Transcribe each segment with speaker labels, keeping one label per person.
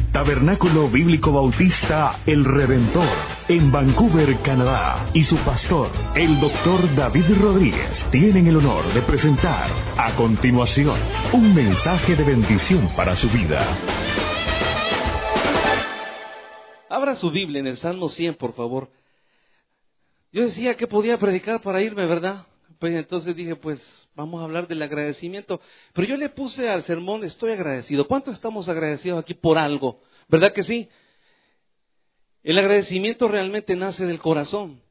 Speaker 1: Tabernáculo Bíblico Bautista El Redentor, en Vancouver, Canadá, y su pastor, el Dr. David Rodríguez, tienen el honor de presentar a continuación un mensaje de bendición para su vida.
Speaker 2: Abra su Biblia en el Salmo 100, por favor. Yo decía que podía predicar para irme, ¿verdad? Pues entonces dije, pues vamos a hablar del agradecimiento. Pero yo le puse al sermón, estoy agradecido. ¿Cuántos estamos agradecidos aquí por algo? ¿Verdad que sí? El agradecimiento realmente nace del corazón.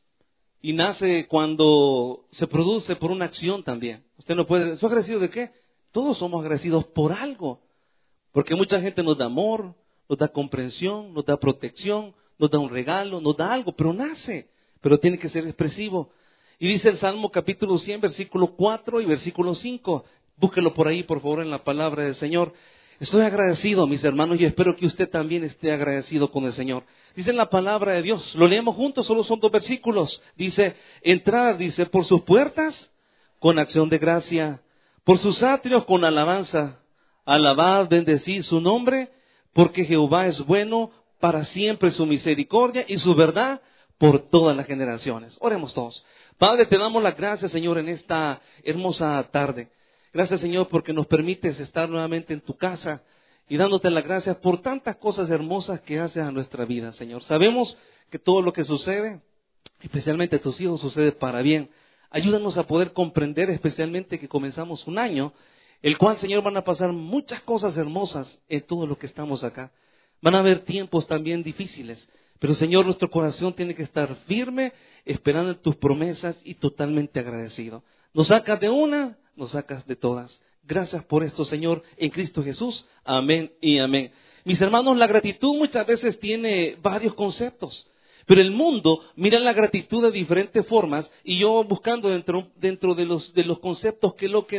Speaker 2: Y nace cuando se produce por una acción también. Usted no puede, ¿soy agradecido de qué? Todos somos agradecidos por algo. Porque mucha gente nos da amor, nos da comprensión, nos da protección, nos da un regalo, nos da algo, pero nace. Pero tiene que ser expresivo. Y dice el Salmo capítulo 100, versículo 4 y versículo 5. Búsquelo por ahí, por favor, en la palabra del Señor. Estoy agradecido, mis hermanos, y espero que usted también esté agradecido con el Señor. Dice en la palabra de Dios, lo leemos juntos, solo son 2 versículos. Dice, entrar, dice, por sus puertas con acción de gracia, por sus atrios con alabanza. Alabad, bendecid su nombre, porque Jehová es bueno, para siempre su misericordia y su verdad por todas las generaciones. Oremos todos. Padre, te damos las gracias, Señor, en esta hermosa tarde. Gracias, Señor, porque nos permites estar nuevamente en tu casa y dándote las gracias por tantas cosas hermosas que haces a nuestra vida, Señor. Sabemos que todo lo que sucede, especialmente a tus hijos, sucede para bien. Ayúdanos a poder comprender especialmente que comenzamos un año, el cual, Señor, van a pasar muchas cosas hermosas en todo lo que estamos acá. Van a haber tiempos también difíciles. Pero, Señor, nuestro corazón tiene que estar firme, esperando en tus promesas y totalmente agradecido. Nos sacas de una, nos sacas de todas. Gracias por esto, Señor, en Cristo Jesús. Amén y amén. Mis hermanos, la gratitud muchas veces tiene varios conceptos. Pero el mundo mira la gratitud de diferentes formas, y yo buscando dentro de los conceptos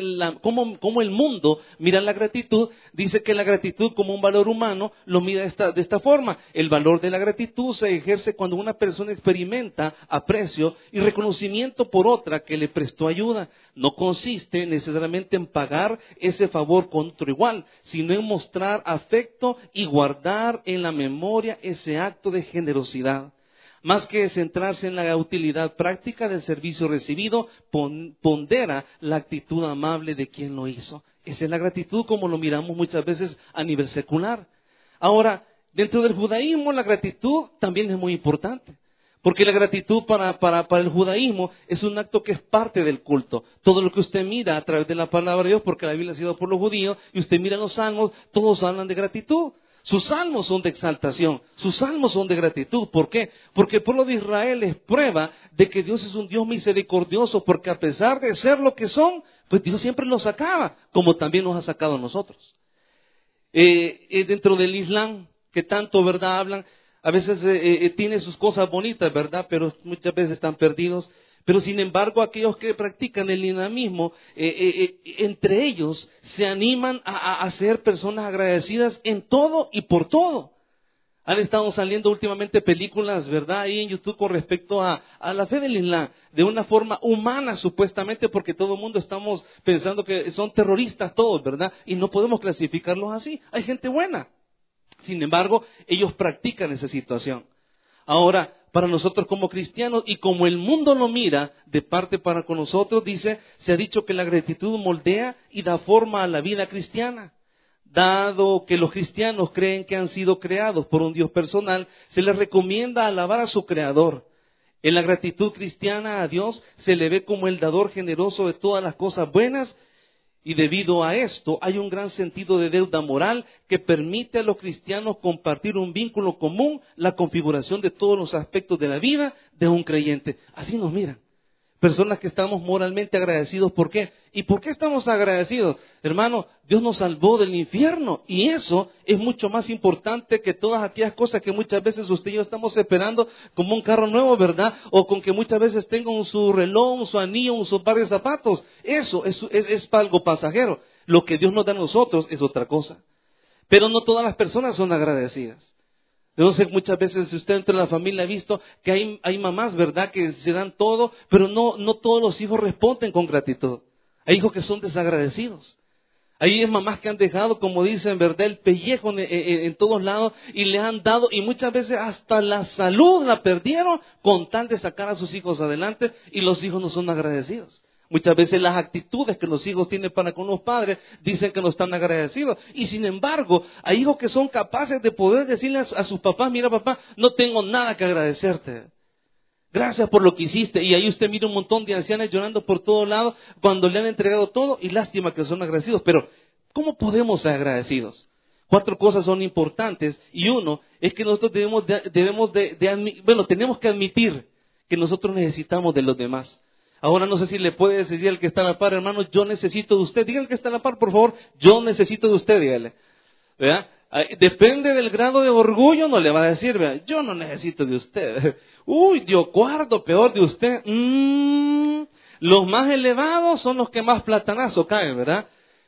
Speaker 2: cómo el mundo mira la gratitud, dice que la gratitud como un valor humano lo mira de esta forma. El valor de la gratitud se ejerce cuando una persona experimenta aprecio y reconocimiento por otra que le prestó ayuda. No consiste necesariamente en pagar ese favor con otro igual, sino en mostrar afecto y guardar en la memoria ese acto de generosidad. Más que centrarse en la utilidad práctica del servicio recibido, pondera la actitud amable de quien lo hizo. Esa es la gratitud como lo miramos muchas veces a nivel secular. Ahora, dentro del judaísmo la gratitud también es muy importante. Porque la gratitud para el judaísmo es un acto que es parte del culto. Todo lo que usted mira a través de la palabra de Dios, porque la Biblia ha sido por los judíos, y usted mira los salmos, todos hablan de gratitud. Sus salmos son de exaltación, sus salmos son de gratitud. ¿Por qué? Porque el pueblo de Israel es prueba de que Dios es un Dios misericordioso, porque a pesar de ser lo que son, pues Dios siempre los sacaba, como también nos ha sacado a nosotros. Dentro del Islam, que tanto, ¿verdad?, hablan, a veces tiene sus cosas bonitas, ¿verdad?, pero muchas veces están perdidos. Pero sin embargo, aquellos que practican el islamismo, entre ellos se animan a ser personas agradecidas en todo y por todo. Han estado saliendo últimamente películas, ¿verdad?, ahí en YouTube con respecto a la fe del Islam, de una forma humana supuestamente, porque todo el mundo estamos pensando que son terroristas todos, ¿verdad? Y no podemos clasificarlos así. Hay gente buena. Sin embargo, ellos practican esa situación. Ahora, para nosotros como cristianos y como el mundo lo mira de parte para con nosotros, dice, se ha dicho que la gratitud moldea y da forma a la vida cristiana. Dado que los cristianos creen que han sido creados por un Dios personal, se les recomienda alabar a su Creador. En la gratitud cristiana a Dios se le ve como el dador generoso de todas las cosas buenas. Y debido a esto hay un gran sentido de deuda moral que permite a los cristianos compartir un vínculo común, la configuración de todos los aspectos de la vida de un creyente. Así nos miran. Personas que estamos moralmente agradecidos. ¿Por qué? ¿Y por qué estamos agradecidos? Hermano, Dios nos salvó del infierno, y eso es mucho más importante que todas aquellas cosas que muchas veces usted y yo estamos esperando, como un carro nuevo, ¿verdad? O con que muchas veces tengan su reloj, su anillo, su par de zapatos. Eso es algo pasajero. Lo que Dios nos da a nosotros es otra cosa. Pero no todas las personas son agradecidas. Entonces muchas veces si usted entre la familia ha visto que hay mamás, ¿verdad?, que se dan todo, pero no todos los hijos responden con gratitud. Hay hijos que son desagradecidos. Ahí es mamás que han dejado, como dicen, ¿verdad?, el pellejo en todos lados y le han dado, y muchas veces hasta la salud la perdieron con tal de sacar a sus hijos adelante, y los hijos no son agradecidos. Muchas veces las actitudes que los hijos tienen para con los padres dicen que no están agradecidos. Y sin embargo, hay hijos que son capaces de poder decirle a sus papás: mira, papá, no tengo nada que agradecerte. Gracias por lo que hiciste. Y ahí usted mira un montón de ancianas llorando por todos lados cuando le han entregado todo, y lástima que son agradecidos. Pero, ¿cómo podemos ser agradecidos? 4 cosas son importantes, y uno es que nosotros tenemos que admitir que nosotros necesitamos de los demás. Ahora no sé si le puede decir al que está a la par: hermano, yo necesito de usted. Dígale al que está a la par, por favor: yo necesito de usted, dígale. ¿Verdad? Depende del grado de orgullo, no le va a decir: ¿verdad?, yo no necesito de usted. Uy, Dios guardo, peor de usted. Los más elevados son los que más platanazo caen, ¿verdad?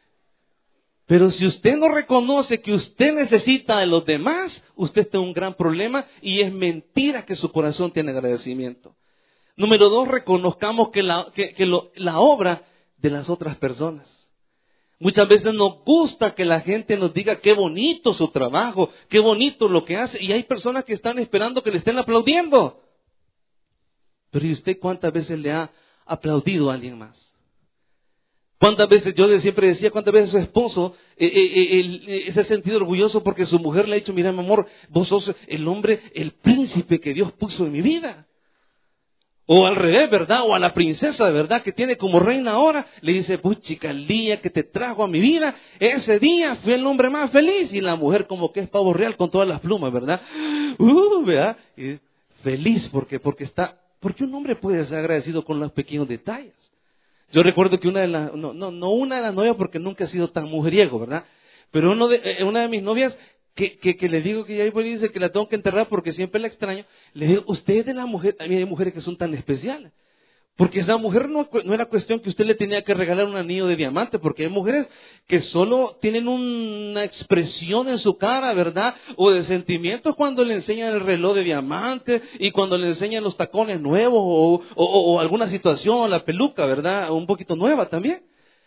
Speaker 2: Pero si usted no reconoce que usted necesita de los demás, usted está en un gran problema, y es mentira que su corazón tiene agradecimiento. Número 2, reconozcamos que la obra de las otras personas. Muchas veces nos gusta que la gente nos diga qué bonito su trabajo, qué bonito lo que hace, y hay personas que están esperando que le estén aplaudiendo. Pero ¿y usted cuántas veces le ha aplaudido a alguien más? ¿Cuántas veces, yo siempre decía, cuántas veces su esposo se ha sentido orgulloso porque su mujer le ha dicho: mira, mi amor, vos sos el hombre, el príncipe que Dios puso en mi vida? O al revés, ¿verdad? O a la princesa, ¿verdad?, que tiene como reina ahora, le dice: pues chica, el día que te trajo a mi vida, ese día fui el hombre más feliz. Y la mujer como que es pavo real con todas las plumas, ¿verdad? ¿Verdad? Y feliz porque un hombre puede ser agradecido con los pequeños detalles. Yo recuerdo que una de las novias, porque nunca he sido tan mujeriego, ¿verdad? Pero una de mis novias, que le digo que ya dice que la tengo que enterrar porque siempre la extraño, le digo: usted es de la mujer, a mí hay mujeres que son tan especiales. Porque esa mujer no era cuestión que usted le tenía que regalar un anillo de diamante, porque hay mujeres que solo tienen una expresión en su cara, ¿verdad?, o de sentimientos cuando le enseñan el reloj de diamante, y cuando le enseñan los tacones nuevos, o alguna situación, o la peluca, ¿verdad?, un poquito nueva también.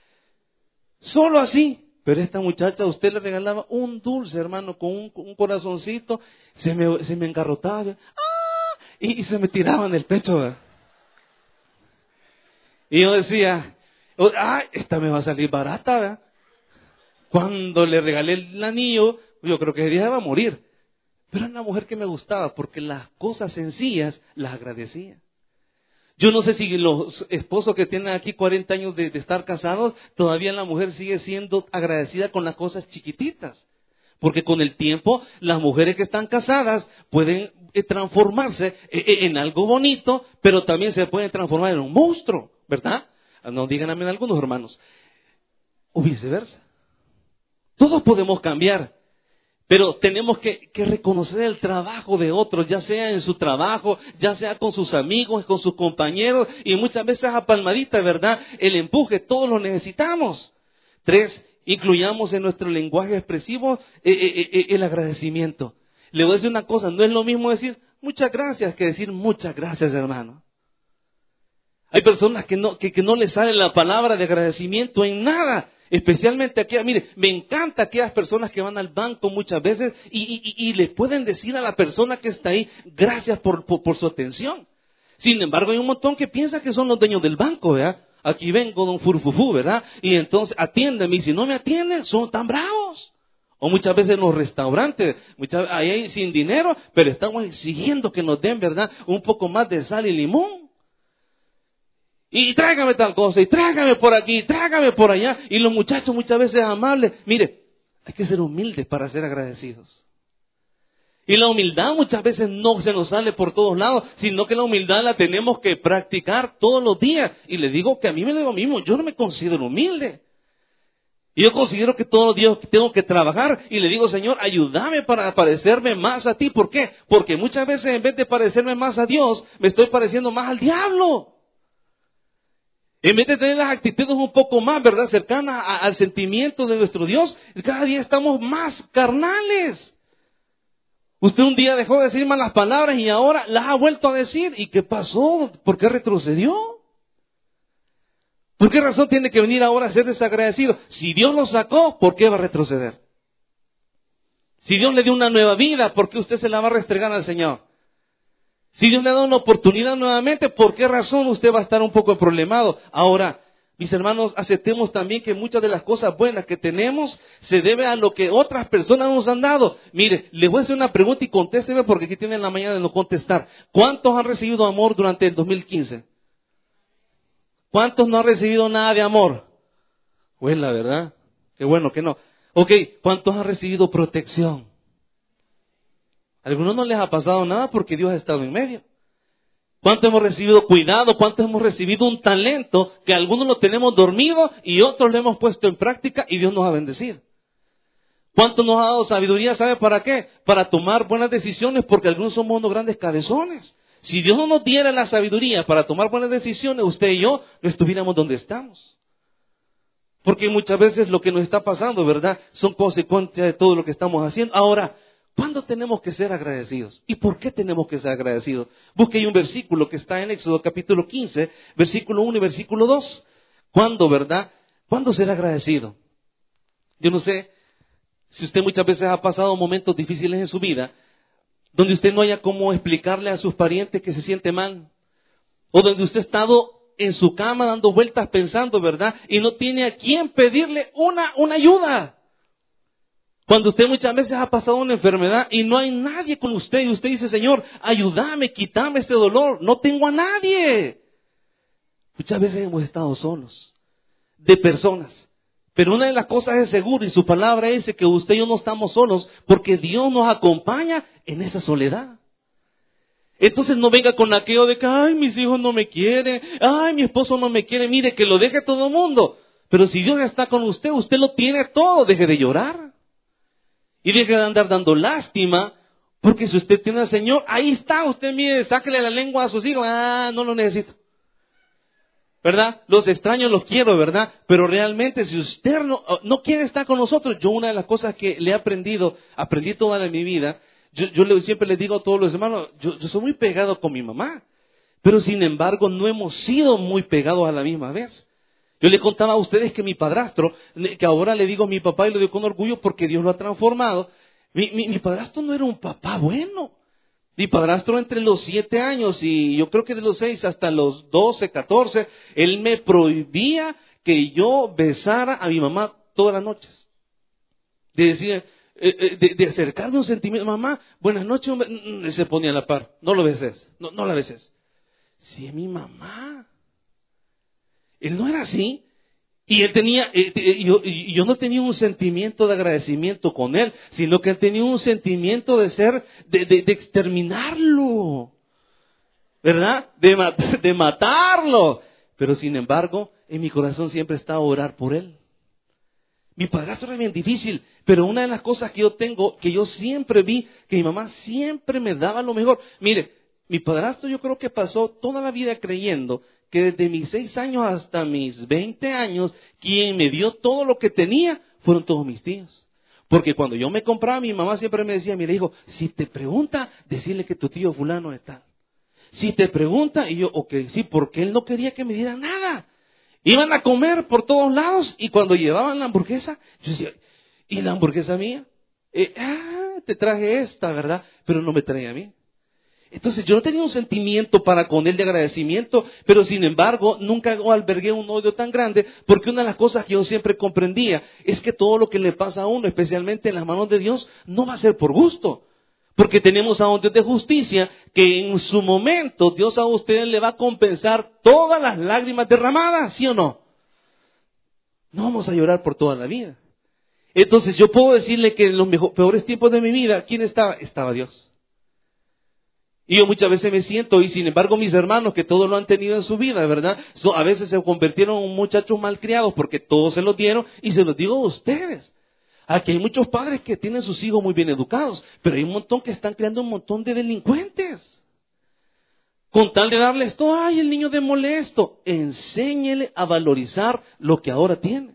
Speaker 2: Solo así. Pero esta muchacha, usted le regalaba un dulce, hermano, con un corazoncito, se me engarrotaba, y se me tiraba en el pecho, ¿verdad? Y yo decía: esta me va a salir barata, ¿verdad? Cuando le regalé el anillo, yo creo que ella iba a morir. Pero era una mujer que me gustaba, porque las cosas sencillas las agradecía. Yo no sé si los esposos que tienen aquí 40 años de estar casados, todavía la mujer sigue siendo agradecida con las cosas chiquititas. Porque con el tiempo, las mujeres que están casadas pueden transformarse en algo bonito, pero también se pueden transformar en un monstruo, ¿verdad? No digan amén algunos, hermanos. O viceversa. Todos podemos cambiar. Pero tenemos que reconocer el trabajo de otros, ya sea en su trabajo, ya sea con sus amigos, con sus compañeros, y muchas veces a palmadita, ¿verdad?, el empuje, todos lo necesitamos. 3, incluyamos en nuestro lenguaje expresivo el agradecimiento. Le voy a decir una cosa: no es lo mismo decir muchas gracias que decir muchas gracias, hermano. Hay personas que no les sale la palabra de agradecimiento en nada. Especialmente aquí, mire, me encanta aquellas personas que van al banco muchas veces y le pueden decir a la persona que está ahí: gracias por su atención. Sin embargo, hay un montón que piensan que son los dueños del banco, ¿verdad? Aquí vengo, don Furfufú, ¿verdad? Y entonces atiéndeme, y si no me atienden, son tan bravos. O muchas veces en los restaurantes, ahí sin dinero, pero estamos exigiendo que nos den, ¿verdad?, un poco más de sal y limón. Y tráigame tal cosa, y tráigame por aquí, tráigame por allá. Y los muchachos muchas veces amables. Mire, hay que ser humildes para ser agradecidos. Y la humildad muchas veces no se nos sale por todos lados, sino que la humildad la tenemos que practicar todos los días. Y le digo que a mí me lo digo mismo, yo no me considero humilde. Y yo considero que todos los días tengo que trabajar, y le digo: Señor, ayúdame para parecerme más a ti. ¿Por qué? Porque muchas veces en vez de parecerme más a Dios, me estoy pareciendo más al diablo. En vez de tener las actitudes un poco más, ¿verdad?, cercanas al sentimiento de nuestro Dios, cada día estamos más carnales. Usted un día dejó de decir malas palabras y ahora las ha vuelto a decir. ¿Y qué pasó? ¿Por qué retrocedió? ¿Por qué razón tiene que venir ahora a ser desagradecido? Si Dios lo sacó, ¿por qué va a retroceder? Si Dios le dio una nueva vida, ¿por qué usted se la va a restregar al Señor? Si Dios le da una oportunidad nuevamente, ¿por qué razón usted va a estar un poco problemado? Ahora, mis hermanos, aceptemos también que muchas de las cosas buenas que tenemos se debe a lo que otras personas nos han dado. Mire, le voy a hacer una pregunta y contésteme porque aquí tienen la mañana de no contestar. ¿Cuántos han recibido amor durante el 2015? ¿Cuántos no han recibido nada de amor? Pues la verdad, qué bueno que no. Ok, ¿cuántos han recibido protección? A algunos no les ha pasado nada porque Dios ha estado en medio. ¿Cuántos hemos recibido cuidado? ¿Cuántos hemos recibido un talento que algunos lo tenemos dormido y otros lo hemos puesto en práctica y Dios nos ha bendecido? ¿Cuántos nos ha dado sabiduría? ¿Sabe para qué? Para tomar buenas decisiones, porque algunos somos unos grandes cabezones. Si Dios no nos diera la sabiduría para tomar buenas decisiones, usted y yo no estuviéramos donde estamos. Porque muchas veces lo que nos está pasando, ¿verdad?, son consecuencias de todo lo que estamos haciendo. Ahora, ¿cuándo tenemos que ser agradecidos? ¿Y por qué tenemos que ser agradecidos? Busque ahí un versículo que está en Éxodo capítulo 15, versículo 1 y versículo 2. ¿Cuándo, verdad? ¿Cuándo ser agradecido? Yo no sé si usted muchas veces ha pasado momentos difíciles en su vida, donde usted no haya cómo explicarle a sus parientes que se siente mal, o donde usted ha estado en su cama dando vueltas pensando, ¿verdad?, y no tiene a quién pedirle una ayuda. Cuando usted muchas veces ha pasado una enfermedad y no hay nadie con usted, y usted dice, Señor, ayúdame, quítame este dolor, no tengo a nadie. Muchas veces hemos estado solos, de personas. Pero una de las cosas es seguro, y su palabra dice que usted y yo no estamos solos, porque Dios nos acompaña en esa soledad. Entonces no venga con aquello de que, ay, mis hijos no me quieren, ay, mi esposo no me quiere, mire, que lo deje todo el mundo. Pero si Dios está con usted, usted lo tiene todo, deje de llorar. Y deje de andar dando lástima, porque si usted tiene al Señor, ahí está, usted mire, sáquele la lengua a sus hijos, no lo necesito. ¿Verdad? Los extraños los quiero, ¿verdad? Pero realmente si usted no quiere estar con nosotros, yo una de las cosas que le he aprendí toda mi vida, yo siempre le digo a todos los hermanos, yo soy muy pegado con mi mamá, pero sin embargo no hemos sido muy pegados a la misma vez. Yo le contaba a ustedes que mi padrastro, que ahora le digo a mi papá y lo digo con orgullo porque Dios lo ha transformado, mi padrastro no era un papá bueno. Mi padrastro entre los 7 años y yo creo que de los 6 hasta los 12, 14, él me prohibía que yo besara a mi mamá todas las noches. De decir, de acercarme a un sentimiento, mamá, buenas noches, se ponía a la par, no lo beses, no la beses. Si es mi mamá. Él no era así. Y él tenía, yo no tenía un sentimiento de agradecimiento con él, sino que él tenía un sentimiento de exterminarlo, ¿verdad? De matarlo. Pero sin embargo, en mi corazón siempre estaba orar por él. Mi padrastro era bien difícil, pero una de las cosas que yo tengo, que yo siempre vi, que mi mamá siempre me daba lo mejor. Mire, mi padrastro yo creo que pasó toda la vida creyendo que desde mis 6 años hasta mis 20 años, quien me dio todo lo que tenía fueron todos mis tíos. Porque cuando yo me compraba, mi mamá siempre me decía, mira hijo, si te pregunta, decirle que tu tío fulano está. Si te pregunta, y yo, ok, sí, porque él no quería que me diera nada. Iban a comer por todos lados y cuando llevaban la hamburguesa, yo decía, ¿y la hamburguesa mía? Te traje esta, ¿verdad? Pero no me traía a mí. Entonces yo no tenía un sentimiento para con él de agradecimiento, pero sin embargo nunca albergué un odio tan grande, porque una de las cosas que yo siempre comprendía es que todo lo que le pasa a uno, especialmente en las manos de Dios, no va a ser por gusto. Porque tenemos a un Dios de justicia que en su momento Dios a usted le va a compensar todas las lágrimas derramadas, ¿sí o no? No vamos a llorar por toda la vida. Entonces yo puedo decirle que en los peores tiempos de mi vida, ¿quién estaba? Estaba Dios. Y yo muchas veces me siento, y sin embargo mis hermanos que todo lo han tenido en su vida, ¿verdad? A veces se convirtieron en muchachos malcriados porque todos se los dieron, y se los digo a ustedes. Aquí hay muchos padres que tienen sus hijos muy bien educados, pero hay un montón que están creando un montón de delincuentes. Con tal de darles todo, ay, el niño de molesto, enséñele a valorizar lo que ahora tiene.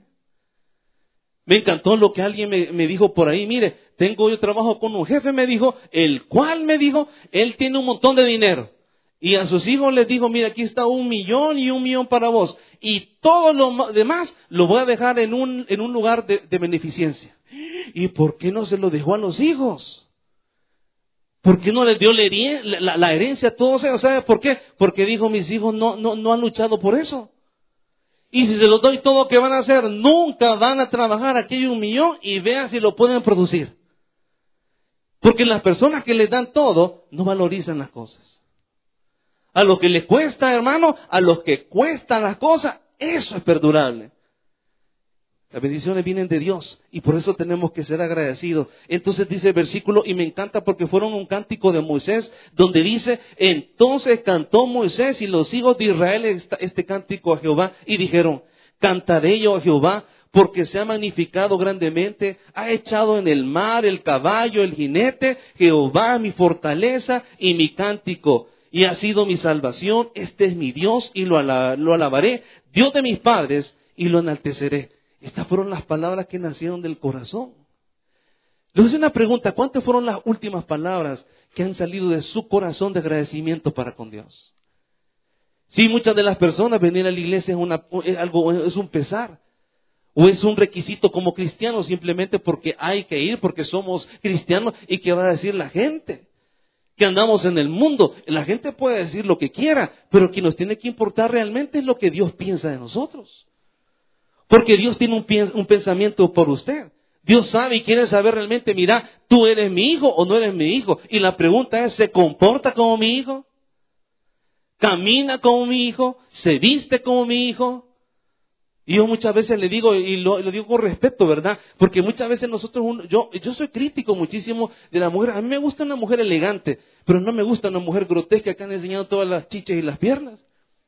Speaker 2: Me encantó lo que alguien me dijo por ahí, mire, yo trabajo con un jefe, me dijo, el cual me dijo, él tiene un montón de dinero. Y a sus hijos les dijo, mira, aquí está 1 millón y 1 millón para vos. Y todo lo demás lo voy a dejar en un lugar de beneficencia. ¿Y por qué no se lo dejó a los hijos? ¿Por qué no les dio la herencia a todos ellos? ¿Sabe por qué? Porque dijo, mis hijos no han luchado por eso. Y si se los doy todo, ¿qué van a hacer? Nunca van a trabajar aquí hay 1 millón y vean si lo pueden producir. Porque las personas que les dan todo no valorizan las cosas. A los que les cuesta, hermano, a los que cuestan las cosas, eso es perdurable. Las bendiciones vienen de Dios y por eso tenemos que ser agradecidos. Entonces dice el versículo, y me encanta porque fueron un cántico de Moisés, donde dice, entonces cantó Moisés y los hijos de Israel este cántico a Jehová y dijeron, cantaré yo a Jehová porque se ha magnificado grandemente, ha echado en el mar el caballo, el jinete, Jehová mi fortaleza y mi cántico. Y ha sido mi salvación, este es mi Dios y lo alabaré, Dios de mis padres y lo enalteceré. Estas fueron las palabras que nacieron del corazón. Les voy a hacer una pregunta, ¿cuántas fueron las últimas palabras que han salido de su corazón de agradecimiento para con Dios? Sí, muchas de las personas venir a la iglesia es un pesar. O es un requisito como cristianos simplemente porque hay que ir, porque somos cristianos. ¿Y qué va a decir la gente? Que andamos en el mundo. La gente puede decir lo que quiera, pero quien nos tiene que importar realmente es lo que Dios piensa de nosotros. Porque Dios tiene un pensamiento por usted. Dios sabe y quiere saber realmente, mira, ¿tú eres mi hijo o no eres mi hijo? Y la pregunta es, ¿se comporta como mi hijo? ¿Camina como mi hijo? ¿Se viste como mi hijo? Y yo muchas veces le digo, y lo digo con respeto, ¿verdad? Porque muchas veces yo soy crítico muchísimo de la mujer. A mí me gusta una mujer elegante, pero no me gusta una mujer grotesca que han enseñado todas las chichas y las piernas.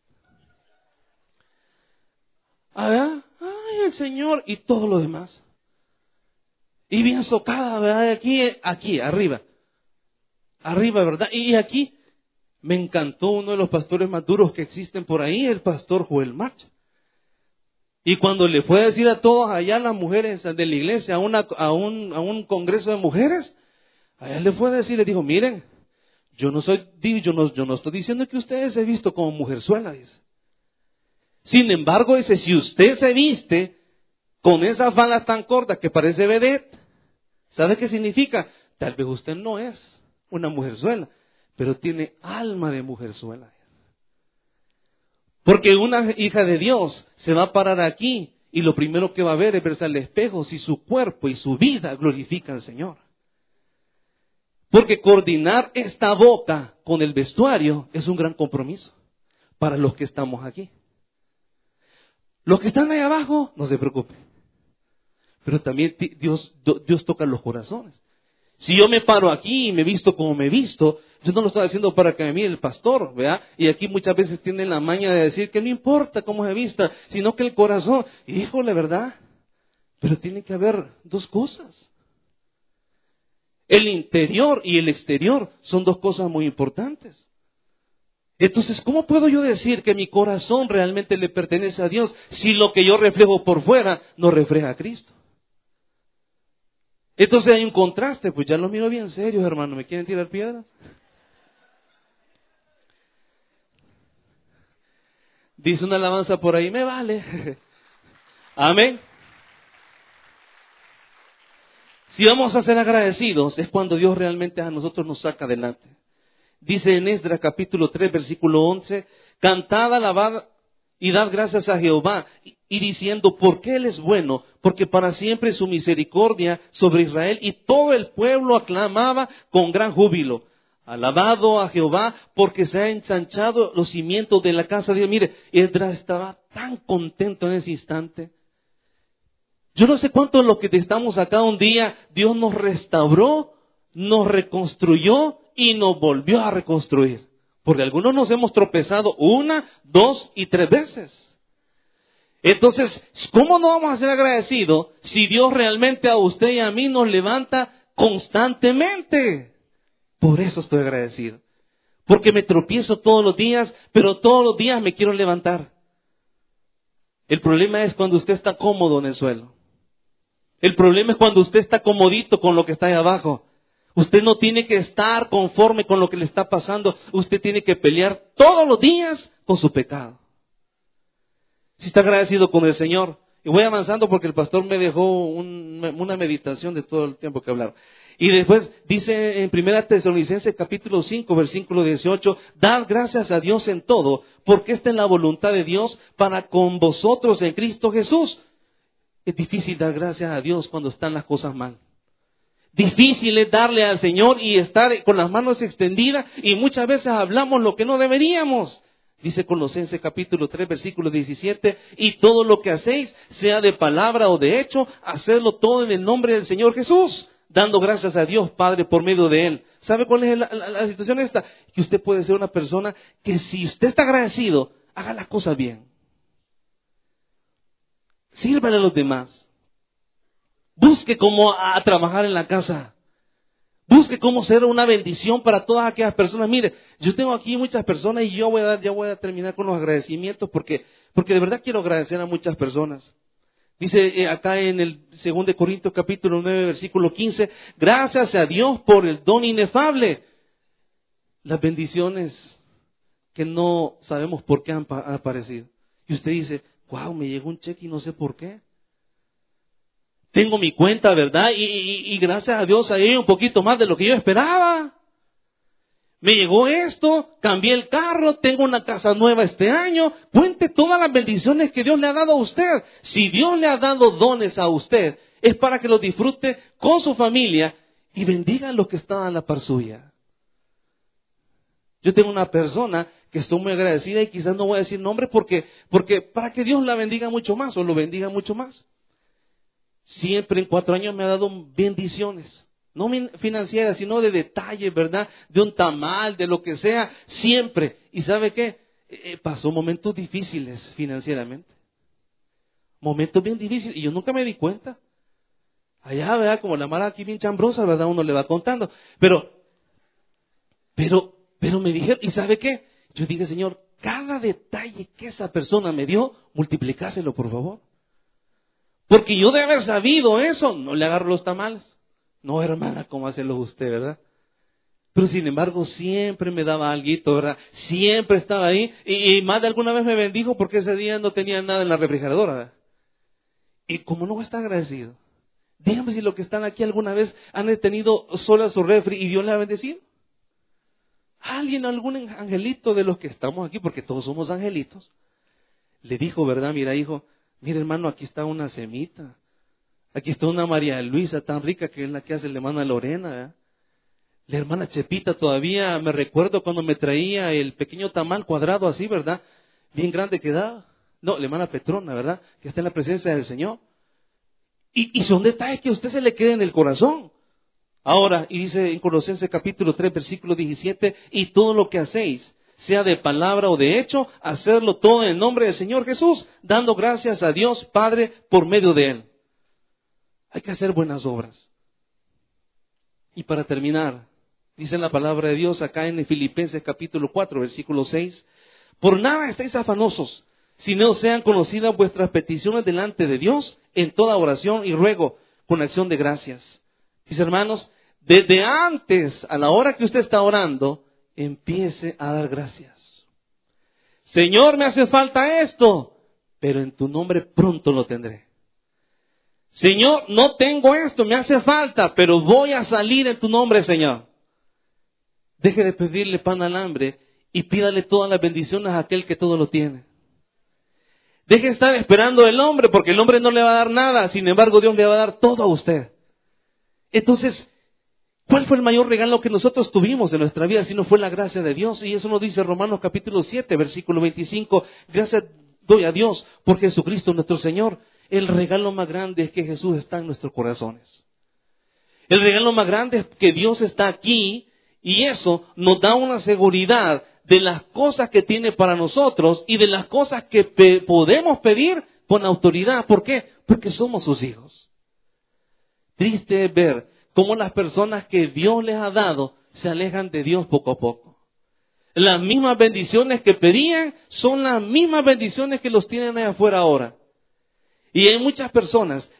Speaker 2: ¿Ah? Ay, el Señor y todo lo demás. Y bien socada, ¿verdad? Aquí, arriba. Arriba, ¿verdad? Y aquí me encantó uno de los pastores más duros que existen por ahí, el pastor Joel Marcha. Y cuando le fue a decir a todas allá las mujeres de la iglesia, a un congreso de mujeres, allá le fue a decir, le dijo, miren, yo no estoy diciendo que ustedes se visto como mujerzuela, dice. Sin embargo, dice, si usted se viste con esas faldas tan cortas que parece vedette, ¿sabe qué significa? Tal vez usted no es una mujerzuela, pero tiene alma de mujerzuela. Porque una hija de Dios se va a parar aquí y lo primero que va a ver es verse al espejo si su cuerpo y su vida glorifican al Señor. Porque coordinar esta boca con el vestuario es un gran compromiso para los que estamos aquí. Los que están ahí abajo, no se preocupen. Pero también Dios toca los corazones. Si yo me paro aquí y me visto como me visto, yo no lo estoy haciendo para que me mire el pastor, ¿verdad? Y aquí muchas veces tienen la maña de decir que no importa cómo se vista, sino que el corazón, híjole, ¿verdad? Pero tiene que haber dos cosas. El interior y el exterior son dos cosas muy importantes. Entonces, ¿cómo puedo yo decir que mi corazón realmente le pertenece a Dios si lo que yo reflejo por fuera no refleja a Cristo? Entonces hay un contraste, pues ya lo miro bien serio, hermano, ¿me quieren tirar piedras? Dice una alabanza por ahí, me vale. Amén. Si vamos a ser agradecidos, es cuando Dios realmente a nosotros nos saca adelante. Dice en Esdras capítulo 3, versículo 11, cantad, alabad y dad gracias a Jehová, y diciendo, porque Él es bueno, porque para siempre es su misericordia sobre Israel. Y todo el pueblo aclamaba con gran júbilo. Alabado a Jehová, porque se ha ensanchado los cimientos de la casa de Dios. Mire, Esdras estaba tan contento en ese instante. Yo no sé cuánto en lo que estamos acá un día, Dios nos restauró, nos reconstruyó y nos volvió a reconstruir. Porque algunos nos hemos tropezado 1, 2 y 3 veces. Entonces, ¿cómo no vamos a ser agradecidos si Dios realmente a usted y a mí nos levanta constantemente? Por eso estoy agradecido. Porque me tropiezo todos los días, pero todos los días me quiero levantar. El problema es cuando usted está cómodo en el suelo. El problema es cuando usted está comodito con lo que está ahí abajo. Usted no tiene que estar conforme con lo que le está pasando. Usted tiene que pelear todos los días con su pecado. Si está agradecido con el Señor. Y voy avanzando porque el pastor me dejó una meditación de todo el tiempo que hablaron. Y después dice en 1 Tesalonicenses capítulo 5, versículo 18, dad gracias a Dios en todo, porque esta es la voluntad de Dios para con vosotros en Cristo Jesús. Es difícil dar gracias a Dios cuando están las cosas mal. Difícil es darle al Señor y estar con las manos extendidas, y muchas veces hablamos lo que no deberíamos. Dice Colosenses capítulo 3, versículo 17, y todo lo que hacéis, sea de palabra o de hecho, hacedlo todo en el nombre del Señor Jesús, dando gracias a Dios Padre por medio de Él. ¿Sabe cuál es la situación esta? Que usted puede ser una persona que si usted está agradecido, haga las cosas bien. Sírvale a los demás. Busque cómo a trabajar en la casa. Busque cómo ser una bendición para todas aquellas personas. Mire, yo tengo aquí muchas personas y ya voy a terminar con los agradecimientos porque de verdad quiero agradecer a muchas personas. Dice acá en el 2 Corintios capítulo 9, versículo 15, gracias a Dios por el don inefable. Las bendiciones que no sabemos por qué han aparecido. Y usted dice, wow, me llegó un cheque y no sé por qué. Tengo mi cuenta, ¿verdad? Y gracias a Dios ahí un poquito más de lo que yo esperaba. Me llegó esto, cambié el carro, tengo una casa nueva este año. Cuente todas las bendiciones que Dios le ha dado a usted. Si Dios le ha dado dones a usted, es para que los disfrute con su familia y bendiga a los que están a la par suya. Yo tengo una persona que estoy muy agradecida y quizás no voy a decir nombre porque para que Dios la bendiga mucho más o lo bendiga mucho más. Siempre en 4 años me ha dado bendiciones. No financieras, sino de detalles, ¿verdad? De un tamal, de lo que sea, siempre. ¿Y sabe qué? Pasó momentos difíciles financieramente. Momentos bien difíciles. Y yo nunca me di cuenta. Allá, ¿verdad? Como la mala aquí bien chambrosa, ¿verdad? Uno le va contando. Pero me dijeron, ¿y sabe qué? Yo dije, Señor, cada detalle que esa persona me dio, multiplicáselo, por favor. Porque yo de haber sabido eso, no le agarro los tamales. No, hermana, ¿cómo hacerlo usted, verdad? Pero sin embargo, siempre me daba alguito, ¿verdad? Siempre estaba ahí. Y más de alguna vez me bendijo porque ese día no tenía nada en la refrigeradora, ¿verdad? Y como no está agradecido, dígame si los que están aquí alguna vez han tenido sola su refri y Dios le ha bendecido. Alguien, algún angelito de los que estamos aquí, porque todos somos angelitos, le dijo, ¿verdad? Mira, hijo, mira, hermano, aquí está una semita. Aquí está una María Luisa tan rica que es la que hace la hermana Lorena, ¿verdad? La hermana Chepita todavía me recuerdo cuando me traía el pequeño tamal cuadrado así, ¿verdad? Bien grande que daba. No, la hermana Petrona, ¿verdad? Que está en la presencia del Señor. Y son detalles que a usted se le queda en el corazón. Ahora, y dice en Colosenses capítulo 3, versículo 17, y todo lo que hacéis, sea de palabra o de hecho, hacerlo todo en el nombre del Señor Jesús, dando gracias a Dios Padre por medio de Él. Hay que hacer buenas obras. Y para terminar, dice la palabra de Dios acá en Filipenses capítulo 4, versículo 6, por nada estáis afanosos, sino sean conocidas vuestras peticiones delante de Dios en toda oración y ruego con acción de gracias. Dice, hermanos, desde antes, a la hora que usted está orando, empiece a dar gracias. Señor, me hace falta esto, pero en tu nombre pronto lo tendré. Señor, no tengo esto, me hace falta, pero voy a salir en tu nombre, Señor. Deje de pedirle pan al hambre y pídale todas las bendiciones a aquel que todo lo tiene. Deje de estar esperando el hombre, porque el hombre no le va a dar nada, sin embargo Dios le va a dar todo a usted. Entonces, ¿cuál fue el mayor regalo que nosotros tuvimos en nuestra vida si no fue la gracia de Dios? Y eso nos dice Romanos capítulo 7, versículo 25. Gracias doy a Dios por Jesucristo nuestro Señor. El regalo más grande es que Jesús está en nuestros corazones. El regalo más grande es que Dios está aquí y eso nos da una seguridad de las cosas que tiene para nosotros y de las cosas que podemos pedir con autoridad. ¿Por qué? Porque somos sus hijos. Triste es ver cómo las personas que Dios les ha dado se alejan de Dios poco a poco. Las mismas bendiciones que pedían son las mismas bendiciones que los tienen allá afuera ahora. Y hay muchas personas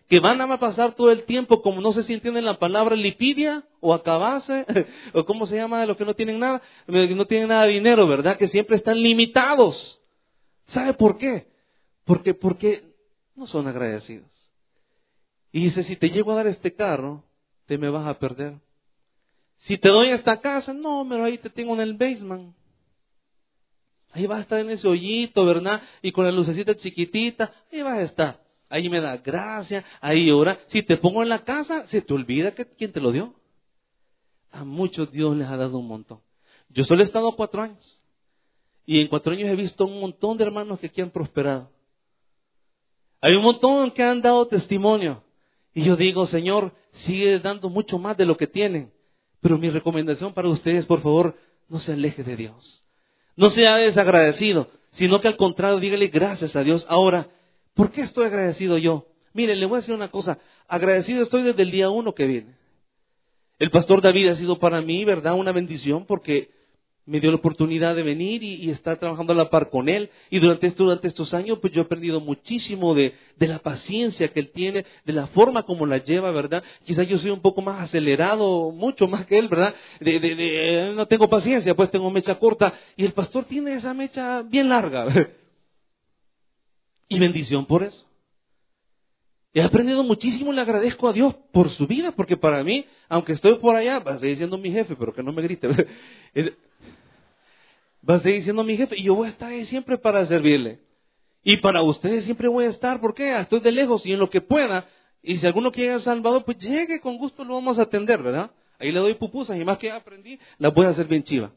Speaker 2: que van a pasar todo el tiempo, como no sé si entienden la palabra lipidia o acabase, o cómo se llama, los que no tienen nada, no tienen nada de dinero, ¿verdad? Que siempre están limitados. ¿Sabe por qué? Porque no son agradecidos. Y dice, si te llego a dar este carro, te me vas a perder. Si te doy esta casa, no, pero ahí te tengo en el basement. Ahí vas a estar en ese hoyito, ¿verdad? Y con la lucecita chiquitita, ahí vas a estar. Ahí me da gracia, ahí ora. Si te pongo en la casa, se te olvida quién te lo dio. A muchos Dios les ha dado un montón. Yo solo he estado 4 años. Y en 4 años he visto un montón de hermanos que aquí han prosperado. Hay un montón que han dado testimonio. Y yo digo, Señor, sigue dando mucho más de lo que tienen. Pero mi recomendación para ustedes, por favor, no se aleje de Dios. No sea desagradecido, sino que al contrario, dígale gracias a Dios. Ahora, ¿por qué estoy agradecido yo? Mire, le voy a decir una cosa. Agradecido estoy desde el día 1 que vine. El pastor David ha sido para mí, ¿verdad?, una bendición porque me dio la oportunidad de venir y estar trabajando a la par con él. Y durante estos años, pues yo he aprendido muchísimo de la paciencia que él tiene, de la forma como la lleva, ¿verdad? Quizás yo soy un poco más acelerado, mucho más que él, ¿verdad? No tengo paciencia, pues tengo mecha corta. Y el pastor tiene esa mecha bien larga. Y bendición por eso. He aprendido muchísimo y le agradezco a Dios por su vida, porque para mí, aunque estoy por allá, va a seguir siendo mi jefe, pero que no me grite. Va a seguir siendo mi jefe y yo voy a estar ahí siempre para servirle. Y para ustedes siempre voy a estar, ¿por qué? Estoy de lejos y en lo que pueda. Y si alguno quiere a El Salvador, pues llegue, con gusto lo vamos a atender, ¿verdad? Ahí le doy pupusas y más que aprendí, las voy a hacer bien chiva.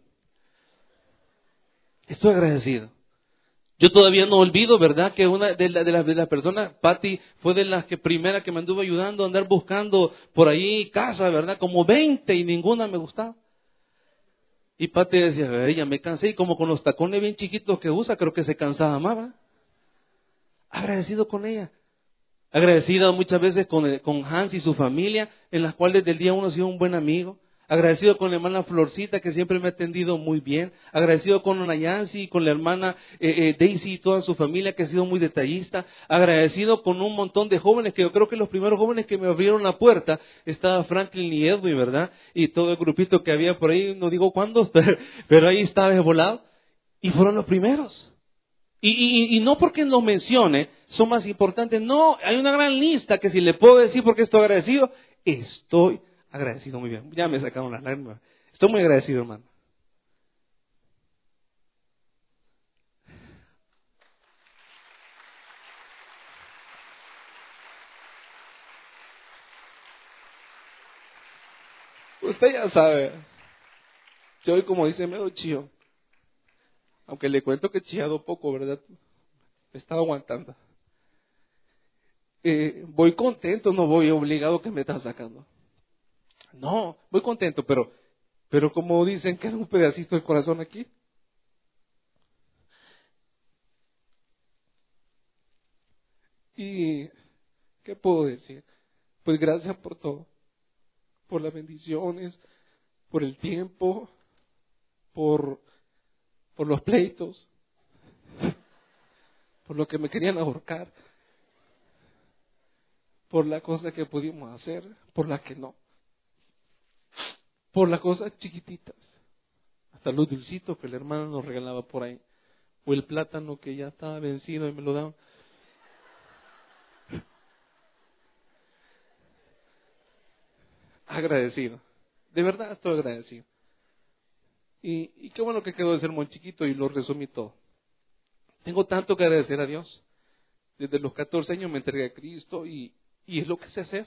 Speaker 2: Estoy agradecido. Yo todavía no olvido, ¿verdad?, que una de las personas, Patti, fue de las que primera que me anduvo ayudando a andar buscando por ahí casa, ¿verdad? Como 20 y ninguna me gustaba. Y Pati decía, ella me cansé, y como con los tacones bien chiquitos que usa, creo que se cansaba más, ¿verdad? Agradecido con ella. Agradecido muchas veces con Hans y su familia, en las cuales desde el día 1 ha sido un buen amigo. Agradecido con la hermana Florcita, que siempre me ha atendido muy bien. Agradecido con Ana Yancy, con la hermana Daisy y toda su familia, que ha sido muy detallista. Agradecido con un montón de jóvenes, que yo creo que los primeros jóvenes que me abrieron la puerta, estaba Franklin y Edwin, ¿verdad? Y todo el grupito que había por ahí, no digo cuándo, pero ahí estaba de volado. Y fueron los primeros. Y no porque los mencione, son más importantes. No, hay una gran lista que si le puedo decir porque estoy agradecido, estoy agradecido. Muy bien, ya me sacaron las lágrimas. Estoy muy agradecido, hermano. Usted ya sabe, yo hoy, como dice, me doy chío. Aunque le cuento que he chillado poco, ¿verdad? Me estaba aguantando. Voy contento, no voy obligado que me están sacando. No, voy contento, pero como dicen, queda un pedacito del corazón aquí. Y, ¿qué puedo decir? Pues gracias por todo, por las bendiciones, por el tiempo, por los pleitos, por lo que me querían ahorcar, por la cosa que pudimos hacer, por la que no, por las cosas chiquititas, hasta los dulcitos que el hermano nos regalaba por ahí, o el plátano que ya estaba vencido y me lo daban. Agradecido, de verdad estoy agradecido. Y qué bueno que quedó de ser muy chiquito y lo resumí todo. Tengo tanto que agradecer a Dios. Desde los 14 años me entregué a Cristo y es lo que sé hacer.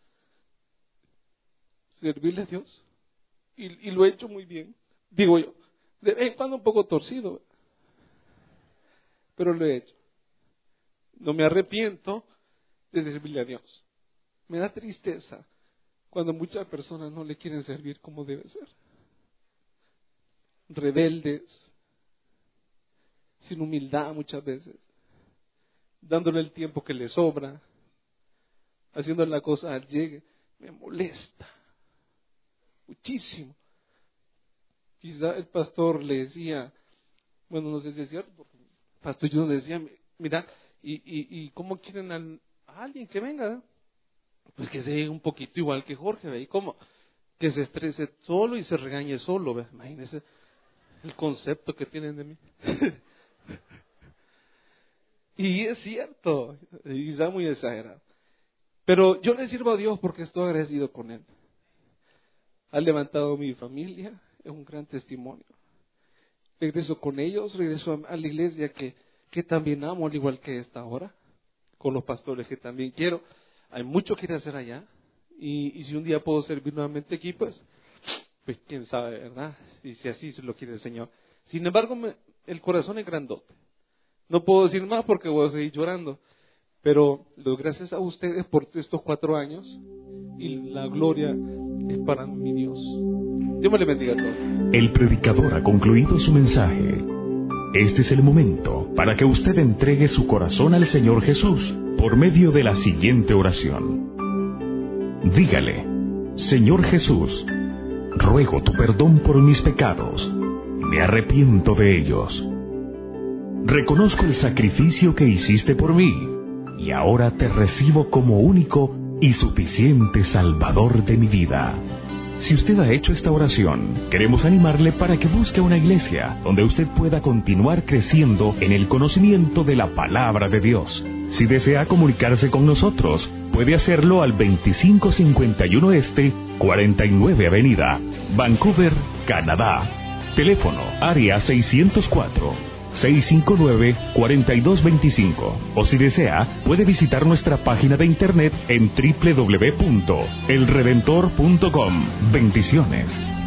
Speaker 2: Servirle a Dios. Y lo he hecho muy bien. Digo yo, de vez en cuando un poco torcido, pero lo he hecho. No me arrepiento de servirle a Dios. Me da tristeza cuando muchas personas no le quieren servir como debe ser. Rebeldes, sin humildad muchas veces, dándole el tiempo que le sobra, haciendo la cosa al llegue. Me molesta muchísimo. Quizá el pastor le decía, bueno, no sé si es cierto, porque el pastor yo le decía, mira, ¿y cómo quieren a alguien que venga? pues que sea un poquito igual que Jorge, ¿ve? Y como que se estrese solo y se regañe solo, ¿ve? Imagínense el concepto que tienen de mí. Y es cierto, y está muy exagerado. Pero yo le sirvo a Dios porque estoy agradecido con Él. Ha levantado mi familia, es un gran testimonio. Regreso con ellos, regreso a la iglesia que también amo, al igual que esta hora, con los pastores que también quiero. Hay mucho que ir a hacer allá, y si un día puedo servir nuevamente aquí, pues quién sabe, ¿verdad? Y si así se lo quiere el Señor. Sin embargo, el corazón es grandote. No puedo decir más porque voy a seguir llorando, pero doy gracias a ustedes por estos 4 años, y la gloria es para mi Dios. Dios me le bendiga a todos.
Speaker 1: El predicador ha concluido su mensaje. Este es el momento para que usted entregue su corazón al Señor Jesús por medio de la siguiente oración. Dígale: Señor Jesús, ruego tu perdón por mis pecados. Me arrepiento de ellos. Reconozco el sacrificio que hiciste por mí y ahora te recibo como único y suficiente Salvador de mi vida. Si usted ha hecho esta oración, queremos animarle para que busque una iglesia donde usted pueda continuar creciendo en el conocimiento de la palabra de Dios. Si desea comunicarse con nosotros, puede hacerlo al 2551 Este, 49 Avenida, Vancouver, Canadá. Teléfono área 604-659-4225. O si desea, puede visitar nuestra página de internet en www.elredentor.com. Bendiciones.